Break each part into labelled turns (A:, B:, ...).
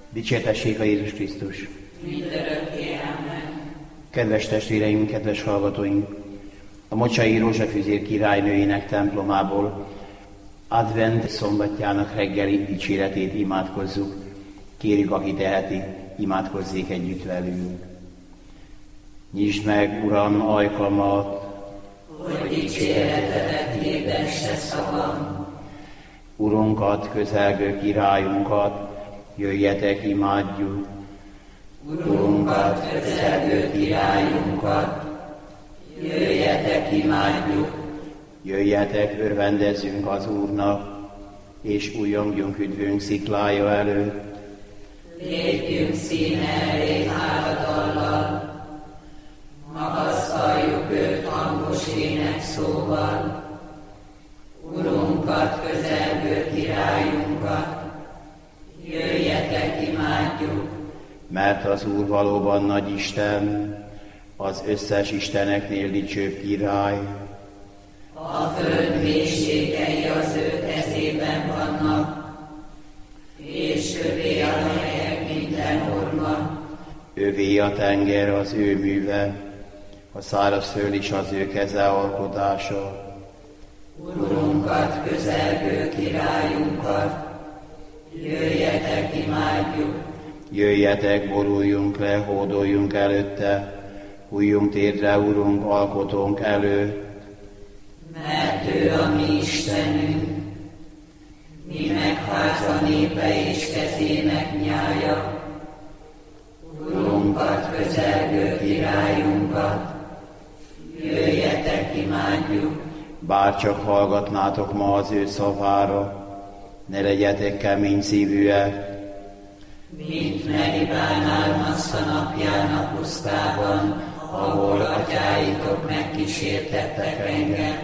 A: Dicsértessék a Jézus Krisztus!
B: Mindörökké, amen.
A: Kedves testvéreim, kedves hallgatóink! A Mocsai Rózsafűzér királynőjének templomából advent szombatjának reggeli dicséretét imádkozzuk. Kérjük, aki teheti, imádkozzék együtt velünk. Nyisd meg, Uram, ajkamat,
B: hogy dicséretedet hirdesse szavam.
A: Urunkat, közelgő királyunkat, jöjjetek, imádjuk.
B: Urunkat, közelgő királyunkat, jöjjetek, imádjuk.
A: Jöjjetek, örvendezzünk az Úrnak, és újjongjunk üdvünk sziklája előtt.
B: Lépjünk színe elé háladallal, magasztaljuk őt hangos énekszóval. Urunkat, közelgő királyunkat, jöjjetek, imádjuk.
A: Mert az Úr valóban nagy Isten, az összes isteneknél dicsőbb király.
B: A föld mélységei az ő kezében vannak, és övé a helyek minden orma.
A: Övé a tenger, az ő műve, a szárazföld is az ő keze alkotása.
B: Urunkat, közelgő királyunkat, jöjjetek, imádjuk.
A: Jöjjetek, boruljunk le, hódoljunk előtte, hújjunk térdre, Urunk, alkotónk előtt.
B: Mert ő a mi Istenünk, mi meg háza népe és kezének nyája. Urunkat, közelgő királyunkat, jöjjetek, imádjuk.
A: Bárcsak hallgatnátok ma az ő szavára, ne legyetek kemény szívűek,
B: Mint Meribán Almassza napján a pusztában, ahol atyáitok megkísértettek engem,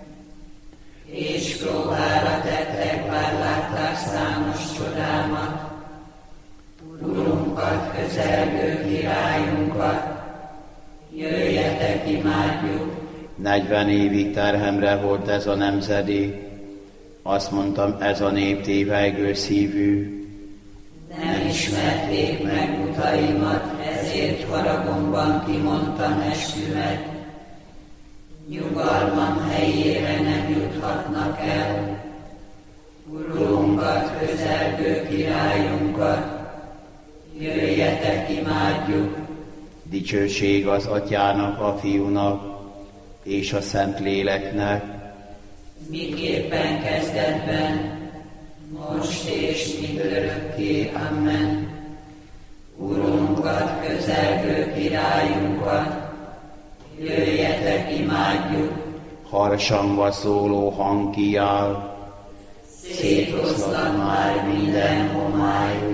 B: és próbára tettek, bár látták számos csodámat. Urunkat, közelgő királyunkat, jöjjetek, imádjuk.
A: 40 évig terhemre volt ez a nemzedék, azt mondtam, ez a nép tévejgő szívű.
B: Nem ismerték meg utaimat, ezért haragomban kimondtam eskümet. Nyugalmam helyére nem juthatnak el. Urunkat, közelgő királyunkat, jöjjetek, imádjuk.
A: Dicsőség az Atyának, a Fiúnak és a Szentléleknek,
B: Miképpen kezdetben, most és mindörökké, amen. Urunkat, közelgő királyunkat, jöjjetek, imádjuk.
A: harsangva szóló hang kiáll,
B: Szétoszlat már minden homály,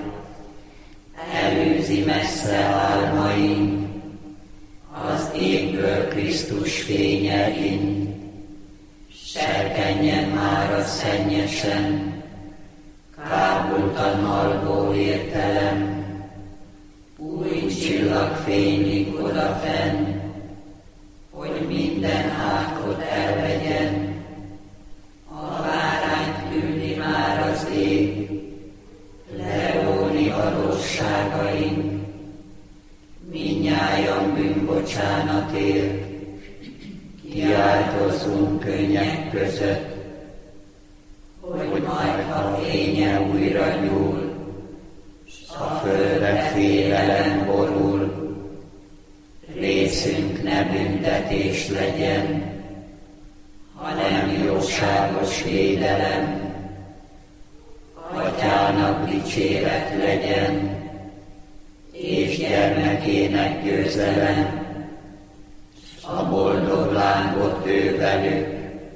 B: elűzi messze álmaink, az égből Krisztus fénye in. Serkenjen már a szennyesen, kábultan alvó értelem, új csillagfényig odafenn, hogy minden átkot elvegyen. A bárányt küldi már az ég, leróni adósságaink, mindnyájan bűnbocsánatért, kiáltozzunk könnyek között, hogy majd ha fénye újra gyúl, s a földre félelem borul, részünk ne büntetés legyen, hanem jóságos védelem. Atyának dicséret legyen, és gyermekének győzelem, a boldog lángot ő velük,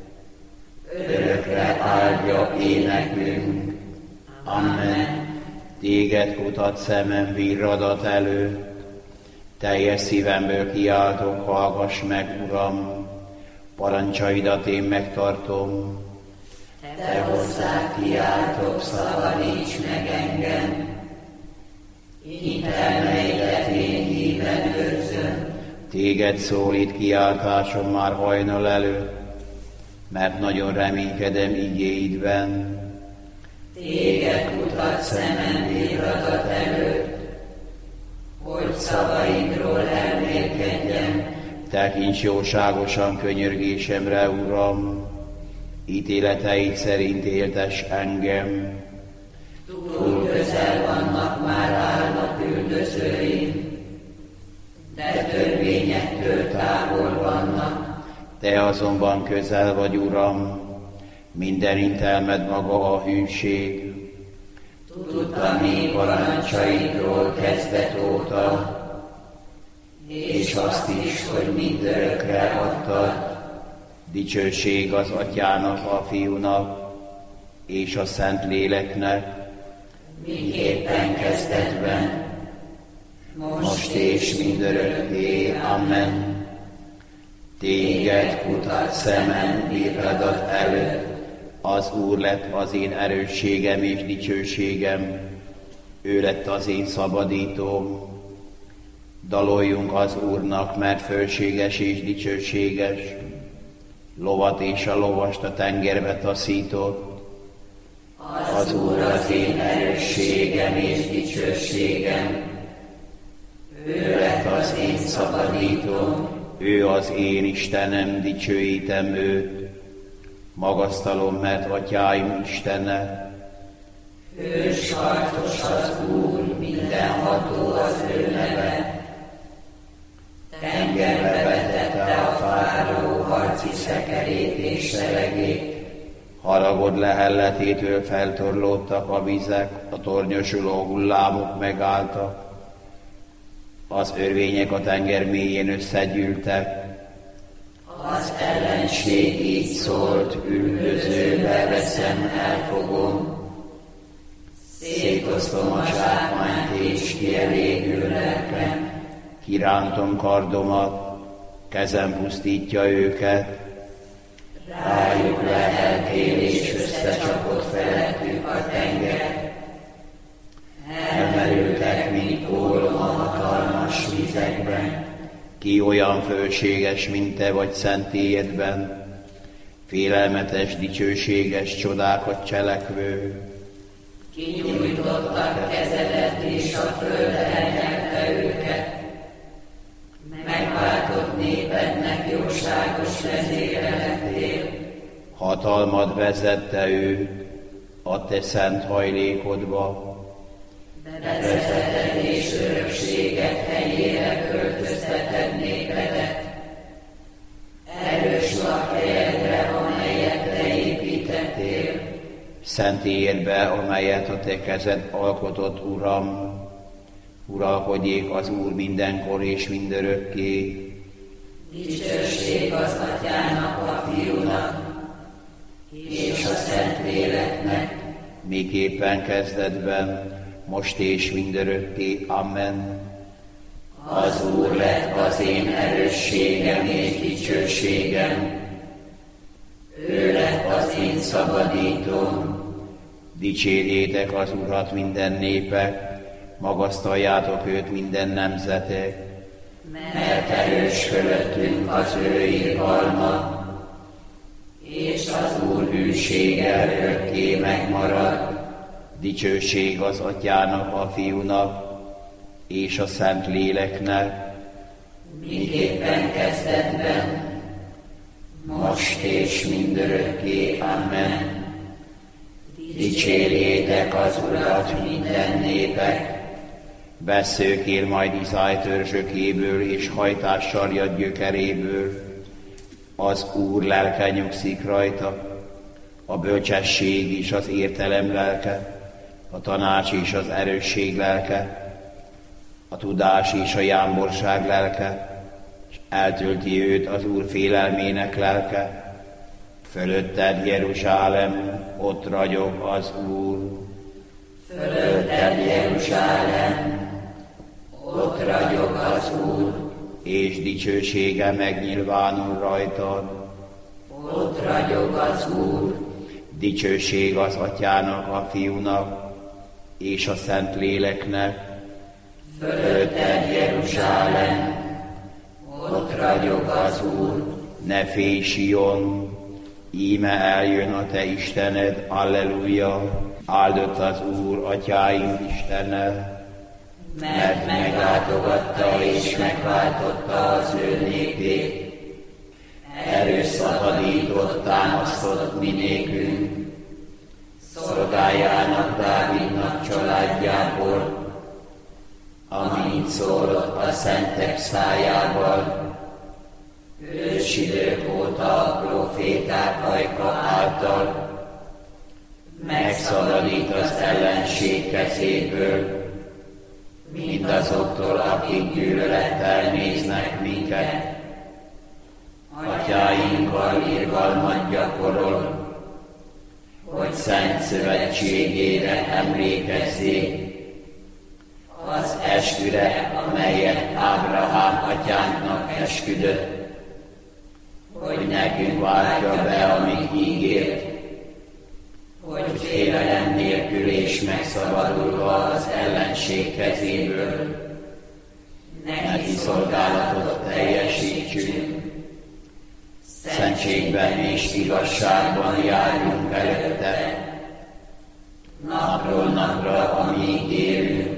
B: örökre áldja énekünk. Amen.
A: téged kutat szemem virradat előtt, teljes szívemből kiáltok, hallgass meg, Uram, parancsaidat én megtartom.
B: Te hozzád kiáltok, szavaníts meg engem, hintelmeidet én híven őrzöm.
A: Téged szólít kiáltásom már hajnal előtt, mert nagyon reménykedem igéidben.
B: Téged kutat szemem virradat előtt,
A: Tekints jóságosan könyörgésemre, Uram, ítéleteid szerint éltess engem.
B: Túl közel vannak már állnak üldözőim, de törvényektől távol vannak.
A: Te azonban közel vagy, Uram, minden intelmed maga a hűség.
B: Tudtam én parancsaidról kezdet óta, és azt is, hogy mindörökre adtad.
A: Dicsőség az Atyának, a Fiúnak és a Szent Léleknek,
B: miképpen kezdetben,
A: most és mindörökké. Amen. Téged kutat szemem birradat előtt, az Úr lett az én erősségem és dicsőségem, ő lett az én szabadítóm. Daloljunk az Úrnak, mert fölséges és dicsőséges, lovat és a lovast a tengerbe taszított.
B: Az Úr az én erősségem és dicsőségem, ő lett az én szabadítóm.
A: Ő az én Istenem, dicsőítem őt, magasztalom, mert Atyáim Istene.
B: Hős harcos az Úr, mindenható az ő neve. Tengerbe vetette a fáraó harci szekerét és seregét.
A: Haragod lehelletétől feltorlódtak a vizek, a tornyosuló hullámok megálltak. Az örvények a tenger mélyén összegyűltek.
B: Az ellenség így szólt, üldözőbe veszem, elfogom. Szétosztom a zsákmányt és kielégül lelkem.
A: Kirántom kardomat, kezem pusztítja őket.
B: Rájuk leheltél és összecsapott felettük a tenger. Elmerültek, mint ólom a hatalmas vizekben.
A: Ki olyan fölséges, mint te vagy szentélyedben, félelmetes, dicsőséges csodákat cselekvő.
B: Kinyújtottak kezedet és a föld elnyelte őket. Megváltott népednek jóságos vezére lettél.
A: Hatalmad vezette őt a te szent hajlékodba.
B: Bevezeted és örökséget helyére költözteted népedet. Erős lakhelyedre, amelyet te építettél.
A: Szentélyedbe, amelyet a te kezed alkotott, Uram. Uralkodjék az Úr mindenkor és mindörökké.
B: Dicsőség az Atyának, a Fiúnak és a Szent Léleknek,
A: miképpen kezdetben, most és mindörökké. Amen.
B: Az Úr lett az én erősségem és dicsőségem, ő lett az én szabadítóm.
A: Dicsérjétek az Urat minden népek, magasztaljátok őt minden nemzetek.
B: Mert erős fölöttünk az ő irgalma, és az Úr hűsége örökké megmarad.
A: Dicsőség az Atyának, a Fiúnak és a Szent Léleknek,
B: miképpen kezdetben, most és mindörökké. Amen. Dicsérjétek az Urat minden népek,
A: vesszőkér majd Iszály törzsökéből és hajtássarjad gyökeréből. Az Úr lelke nyugszik rajta, a bölcsesség és az értelem lelke, a tanács és az erősség lelke, a tudás és a jámborság lelke, és eltölti őt az Úr félelmének lelke. Fölötted, Jeruzsálem, ott ragyog az Úr.
B: Fölötted, Jeruzsálem, ott ragyog az Úr.
A: És dicsősége megnyilvánul rajtad.
B: Ott ragyog az Úr.
A: Dicsőség az Atyának, a Fiúnak és a Szent Léleknek.
B: Fölötted, Jeruzsálem, ott ragyog az Úr.
A: Ne félj, Sion, íme eljön a te Istened, alleluja, áldott az Úr, Atyáink Istene.
B: mert meglátogatta és megváltotta az ő népét. Erőszakadított, támasztott mi nékünk, szolgájának Dávidnak családjából, amint szólott a szentek szájával, ősidők óta a proféták ajka által, megszabadít az ellenség kezéből, mindazoktól, akik gyűlölettel néznek minket. Atyáinkkal irgalmat gyakorol, hogy szent szövetségére emlékezzék, az esküre, amelyet Ábrahám atyánknak esküdött, hogy nekünk váltja be, amit ígért, hogy félelem nélkül és megszabadulva az ellenség kezéből neki szolgálatot teljesítsünk, szentségben és igazságban járjunk előtte, napról napra, amíg élünk.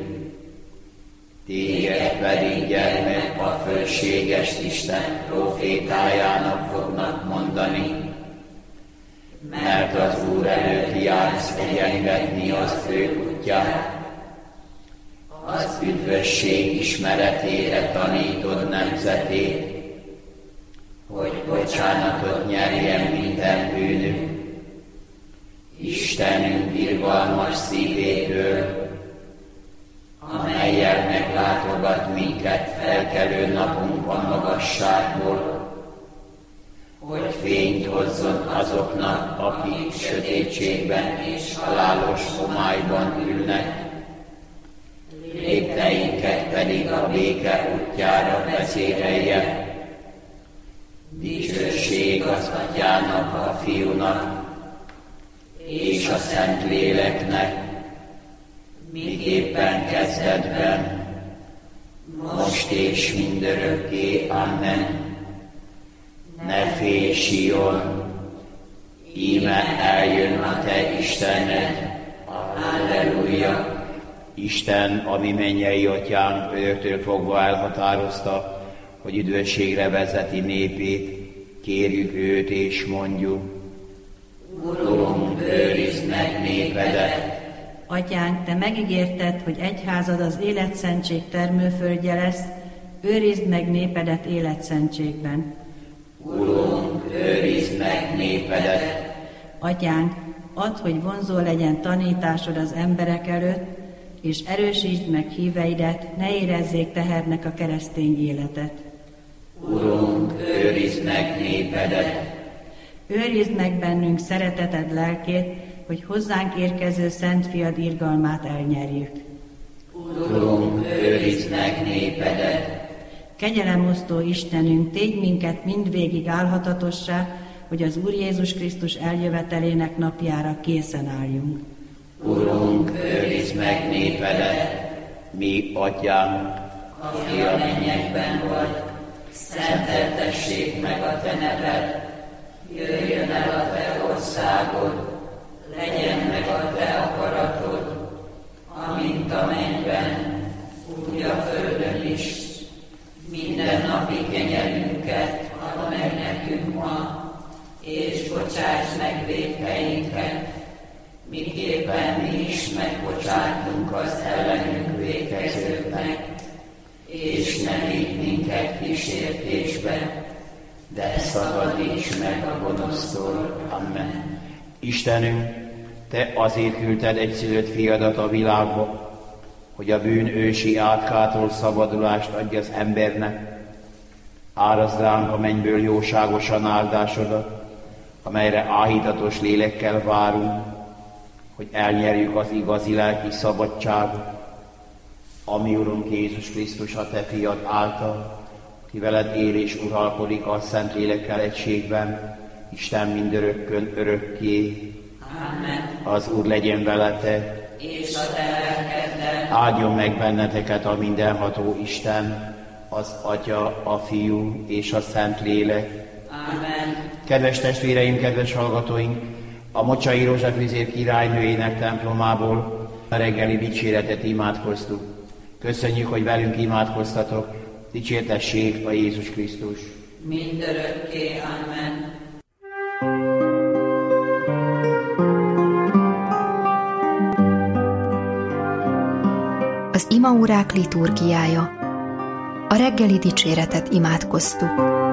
B: Téged pedig, gyermek, a fölséges Isten profétájának fognak mondani, mert az Úr előtt jársz egyengetni az ő útját, az üdvösség ismeretére tanítod nemzetét, hogy bocsánatot nyerjen minden bűnünk. Istenünk irgalmas szívétől, amellyel meglátogat minket felkelő napunkban magasságból, hogy fényt hozzon azoknak, akik sötétségben és halálos homályban ülnek, lépteinket pedig a béke útjára vezérelje. Dicsőség az Atyának, a Fiúnak és a Szentléleknek, miképpen kezdetben, most és mindörökké. Amen. Ne félj, Sion, íme eljön a te Istened. Halleluja!
A: Isten, a mi mennyei atyánk, öröktől fogva elhatározta, hogy üdvösségre vezeti népét. Kérjük őt és mondjuk:
B: Urunk, őrizd meg népedet!
C: Atyánk, te megígérted, hogy egyházad az életszentség termőföldje lesz, őrizd meg népedet életszentségben.
B: Urunk, őrizd meg népedet!
C: Atyánk, add, hogy vonzó legyen tanításod az emberek előtt, és erősítsd meg híveidet, ne érezzék tehernek a keresztény életet.
B: Urunk, őrizd meg népedet!
C: Őrizd meg bennünk szereteted lelkét, hogy hozzánk érkező Szent Fiad irgalmát elnyerjük.
B: Urunk, őrizd meg népedet!
C: Kegyelemosztó Istenünk, tégy minket mindvégig álhatatossá, hogy az Úr Jézus Krisztus eljövetelének napjára készen álljunk.
B: Urunk, őrizd meg népedet!
A: Mi, Atyánk,
B: aki a mennyekben vagy, szenteltessék meg a te neved, jöjjön el a te országod, legyen meg a te akaratod, amint a mennyben, úgy a földön is. Minden napi kenyerünket add meg nekünk ma, és bocsáss meg vétkeinket, miképpen mi is megbocsátunk az ellenünk vétkezőknek, és ne vigy minket kísértésbe, de szabadíts meg a gonosztól.
A: Amen. Istenünk, te azért küldted egyszülött fiadat a világba, hogy a bűn ősi átkától szabadulást adj az embernek. Árazd ránk a mennyből jóságosan áldásodat, amelyre áhítatos lélekkel várunk, hogy elnyerjük az igazi lelki szabadságot, ami Urunk Jézus Krisztus, a te fiad által, ki veled él és uralkodik a Szent Lélekkel egységben, Isten mindörökkön örökké.
B: Amen.
A: Az Úr legyen veletek,
B: és a te lelkeddel.
A: áldjon meg benneteket a mindenható Isten, az Atya, a Fiú és a Szent Lélek.
B: Amen.
A: Kedves testvéreim, kedves hallgatóink, a Mocsai Rózsa Frigyes királynőjének templomából a reggeli dicséretet imádkoztuk. Köszönjük, hogy velünk imádkoztatok. Dicsértessék a Jézus Krisztus.
B: Mindörökké. Amen.
D: Az imaórák liturgiája. A reggeli dicséretet imádkoztuk.